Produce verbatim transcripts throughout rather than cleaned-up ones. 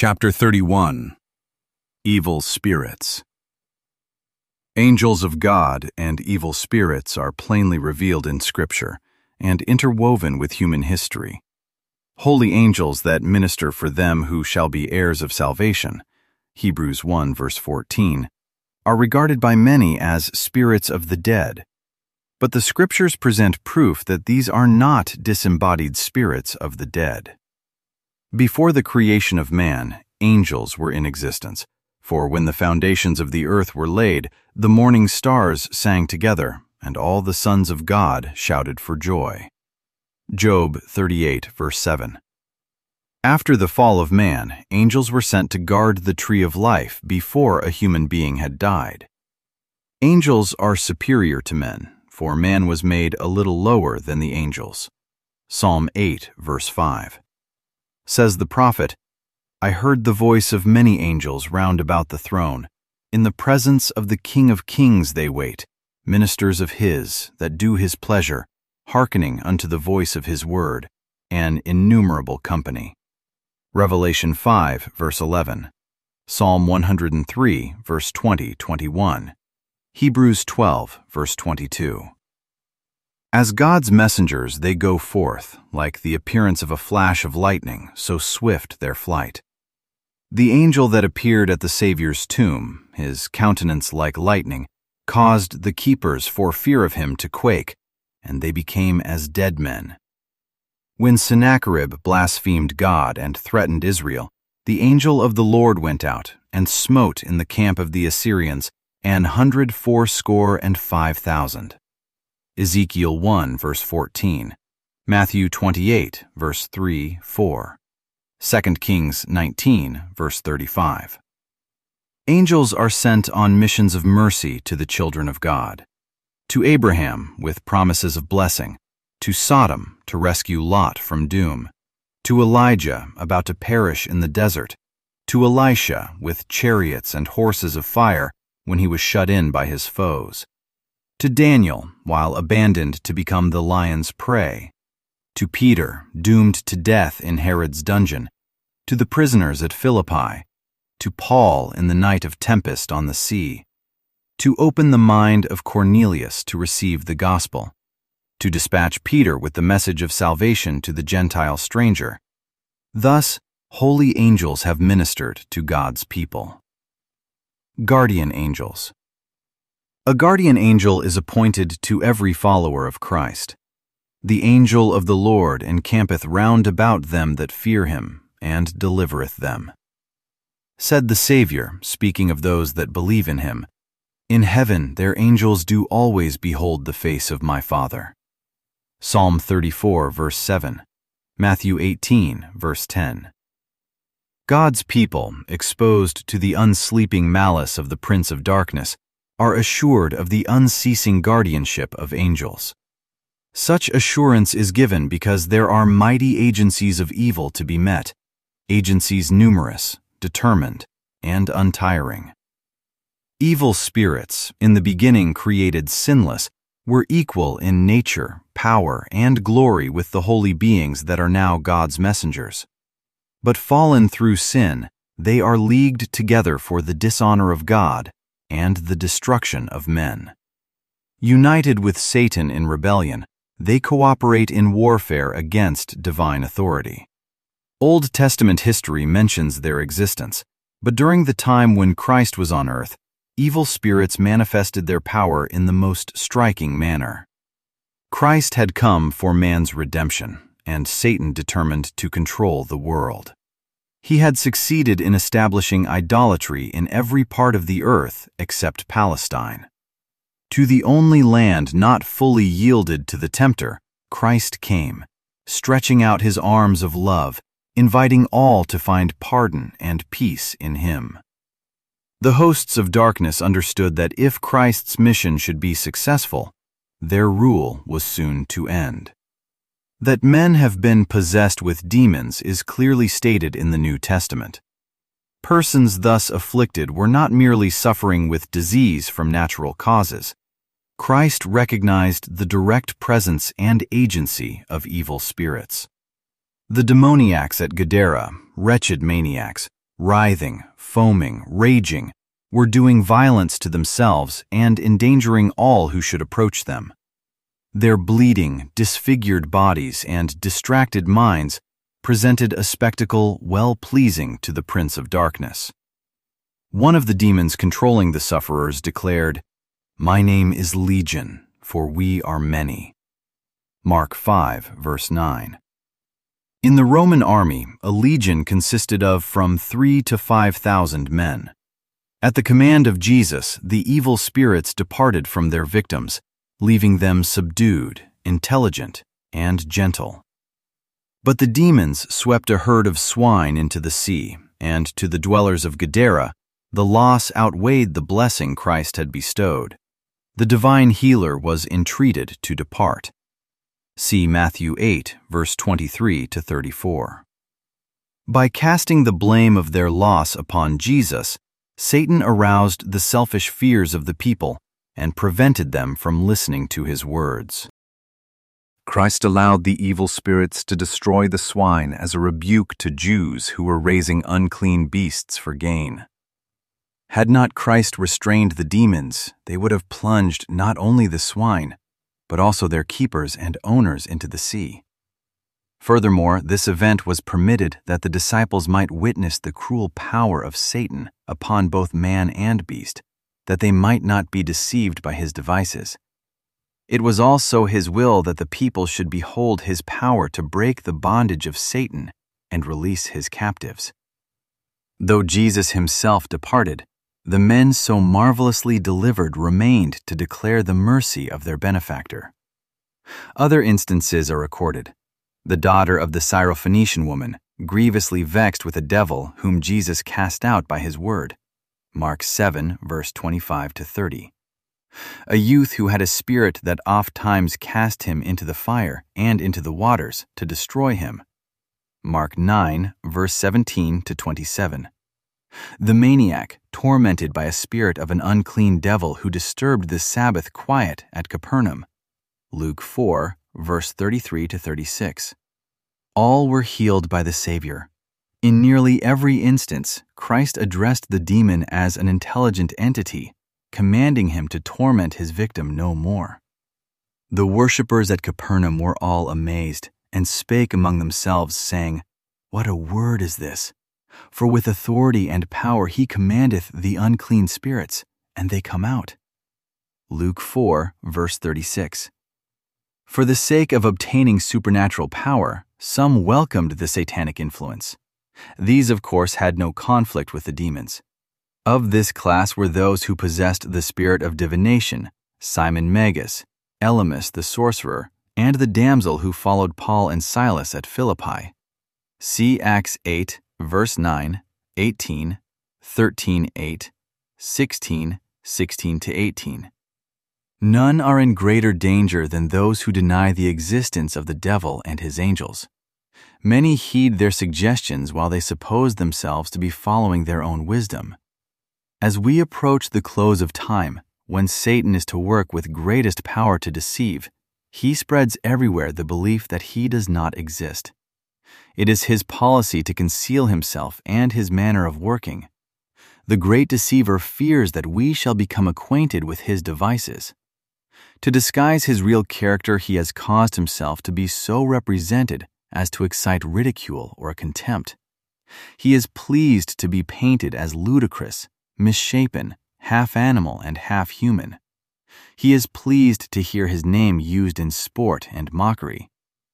Chapter thirty-one. Evil Spirits. Angels of God and evil spirits are plainly revealed in Scripture and interwoven with human history. Holy angels that minister for them who shall be heirs of salvation, Hebrews one verse fourteen, are regarded by many as spirits of the dead. But the Scriptures present proof that these are not disembodied spirits of the dead. Before the creation of man, angels were in existence, for when the foundations of the earth were laid, the morning stars sang together, and all the sons of God shouted for joy. Job thirty-eight verse seven. After the fall of man, angels were sent to guard the tree of life before a human being had died. Angels are superior to men, for man was made a little lower than the angels. Psalm eight verse five. Says the prophet, I heard the voice of many angels round about the throne. In the presence of the King of kings they wait, ministers of his, that do his pleasure, hearkening unto the voice of his word, an innumerable company. Revelation five verse eleven. Psalm one hundred three verse twenty to twenty-one. Hebrews twelve verse twenty-two. As God's messengers they go forth, like the appearance of a flash of lightning, so swift their flight. The angel that appeared at the Savior's tomb, his countenance like lightning, caused the keepers for fear of him to quake, and they became as dead men. When Sennacherib blasphemed God and threatened Israel, the angel of the Lord went out and smote in the camp of the Assyrians an hundred fourscore and five thousand. Ezekiel one verse fourteen, Matthew twenty-eight verse three, four, Second Kings nineteen verse thirty-five. Angels are sent on missions of mercy to the children of God. To Abraham with promises of blessing, to Sodom to rescue Lot from doom, to Elijah about to perish in the desert, to Elisha with chariots and horses of fire when he was shut in by his foes, to Daniel while abandoned to become the lion's prey, to Peter doomed to death in Herod's dungeon, to the prisoners at Philippi, to Paul in the night of tempest on the sea, to open the mind of Cornelius to receive the gospel, to dispatch Peter with the message of salvation to the Gentile stranger. Thus, holy angels have ministered to God's people. Guardian angels. A guardian angel is appointed to every follower of Christ. The angel of the Lord encampeth round about them that fear him, and delivereth them. Said the Savior, speaking of those that believe in him, In heaven their angels do always behold the face of my Father. Psalm thirty-four verse seven, Matthew eighteen verse ten. God's people, exposed to the unsleeping malice of the Prince of Darkness, are assured of the unceasing guardianship of angels. Such assurance is given because there are mighty agencies of evil to be met, agencies numerous, determined, and untiring. Evil spirits, in the beginning created sinless, were equal in nature, power, and glory with the holy beings that are now God's messengers. But fallen through sin, they are leagued together for the dishonor of God and the destruction of men. United with Satan in rebellion, they cooperate in warfare against divine authority. Old Testament history mentions their existence, but during the time when Christ was on earth, evil spirits manifested their power in the most striking manner. Christ had come for man's redemption, and Satan determined to control the world. He had succeeded in establishing idolatry in every part of the earth except Palestine. To the only land not fully yielded to the tempter, Christ came, stretching out his arms of love, inviting all to find pardon and peace in him. The hosts of darkness understood that if Christ's mission should be successful, their rule was soon to end. That men have been possessed with demons is clearly stated in the New Testament. Persons thus afflicted were not merely suffering with disease from natural causes. Christ recognized the direct presence and agency of evil spirits. The demoniacs at Gadara, wretched maniacs, writhing, foaming, raging, were doing violence to themselves and endangering all who should approach them. Their bleeding, disfigured bodies and distracted minds presented a spectacle well-pleasing to the Prince of Darkness. One of the demons controlling the sufferers declared, "My name is Legion, for we are many." Mark five, verse nine. In the Roman army, a legion consisted of from three to five thousand men. At the command of Jesus, the evil spirits departed from their victims, leaving them subdued, intelligent, and gentle. But the demons swept a herd of swine into the sea, and to the dwellers of Gadara, the loss outweighed the blessing Christ had bestowed. The divine healer was entreated to depart. See Matthew eight, verse twenty-three to thirty-four. By casting the blame of their loss upon Jesus, Satan aroused the selfish fears of the people and prevented them from listening to his words. Christ allowed the evil spirits to destroy the swine as a rebuke to Jews who were raising unclean beasts for gain. Had not Christ restrained the demons, they would have plunged not only the swine, but also their keepers and owners into the sea. Furthermore, this event was permitted that the disciples might witness the cruel power of Satan upon both man and beast, that they might not be deceived by his devices. It was also his will that the people should behold his power to break the bondage of Satan and release his captives. Though Jesus himself departed, the men so marvelously delivered remained to declare the mercy of their benefactor. Other instances are recorded. The daughter of the Syrophoenician woman, grievously vexed with a devil whom Jesus cast out by his word. Mark seven, verse twenty-five to thirty. A youth who had a spirit that oft times cast him into the fire and into the waters to destroy him. Mark nine, verse seventeen to twenty-seven. The maniac, tormented by a spirit of an unclean devil who disturbed the Sabbath quiet at Capernaum. Luke four, verse thirty-three to thirty-six. All were healed by the Savior. In nearly every instance, Christ addressed the demon as an intelligent entity, commanding him to torment his victim no more. The worshippers at Capernaum were all amazed, and spake among themselves, saying, "What a word is this! For with authority and power he commandeth the unclean spirits, and they come out." Luke four, verse thirty-six. For the sake of obtaining supernatural power, some welcomed the satanic influence. These, of course, had no conflict with the demons. Of this class were those who possessed the spirit of divination, Simon Magus, Elymas the sorcerer, and the damsel who followed Paul and Silas at Philippi. See Acts eight, verse nine, eighteen, thirteen, eight, sixteen, sixteen to eighteen. None are in greater danger than those who deny the existence of the devil and his angels. Many heed their suggestions while they suppose themselves to be following their own wisdom. As we approach the close of time, when Satan is to work with greatest power to deceive, he spreads everywhere the belief that he does not exist. It is his policy to conceal himself and his manner of working. The great deceiver fears that we shall become acquainted with his devices. To disguise his real character, he has caused himself to be so represented as to excite ridicule or contempt. He is pleased to be painted as ludicrous, misshapen, half animal and half human. He is pleased to hear his name used in sport and mockery.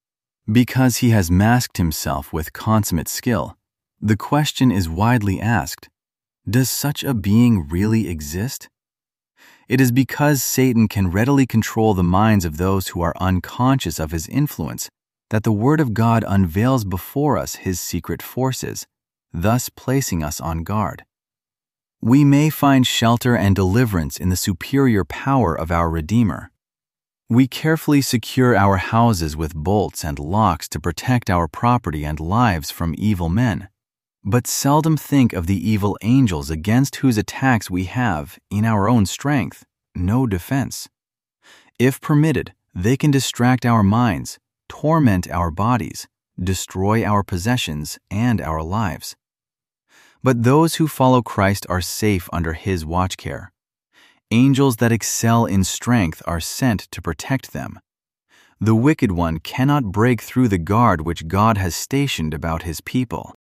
Because he has masked himself with consummate skill, the question is widely asked, does such a being really exist? It is because Satan can readily control the minds of those who are unconscious of his influence that the Word of God unveils before us his secret forces, thus placing us on guard. We may find shelter and deliverance in the superior power of our Redeemer. We carefully secure our houses with bolts and locks to protect our property and lives from evil men, but seldom think of the evil angels against whose attacks we have, in our own strength, no defense. If permitted, they can distract our minds, torment our bodies, destroy our possessions and our lives. but those who follow Christ are safe under His watch care. Angels that excel in strength are sent to protect them. The wicked one cannot break through the guard which God has stationed about His people.